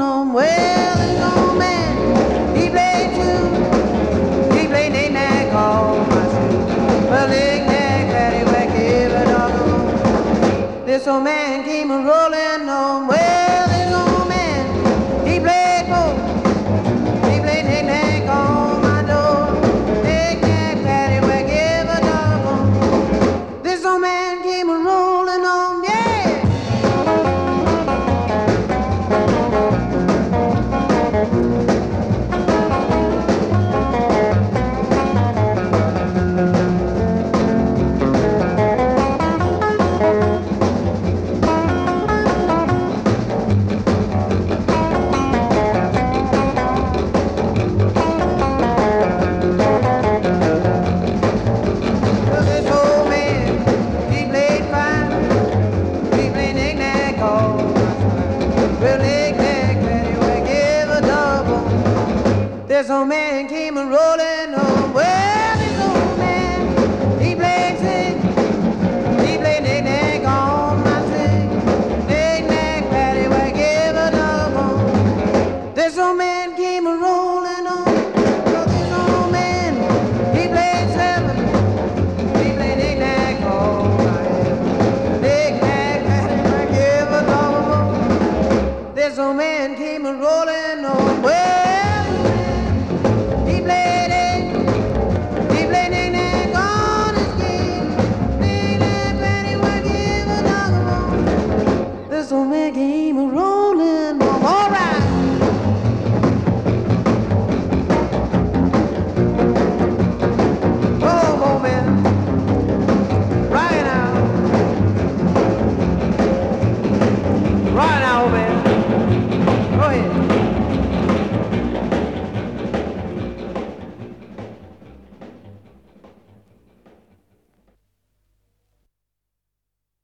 home. Well, this old man, he played too. He played knick-knack all my shoes. Well, knick-knack, paddywhack, every dog home. This old man came a-rolling home. Well, this old man, he played four. He played knick-knack on my door. Knick-knack, paddywhack, every dog home. This old man came a-rolling home, yeah. This old man came a-rolling home. Well, this old man, he played sing. He played knick-knack on my swing. Knick-knack, paddywhack, every dog home. This old man came a-rolling home. So this old man, he played seven. He played knick-knack on my head. Knick-knack, paddywhack, every dog home. This old man came a-rolling home. Well, this old man came a-rolling home. All right. Oh, old man. Right now. Right now, old man.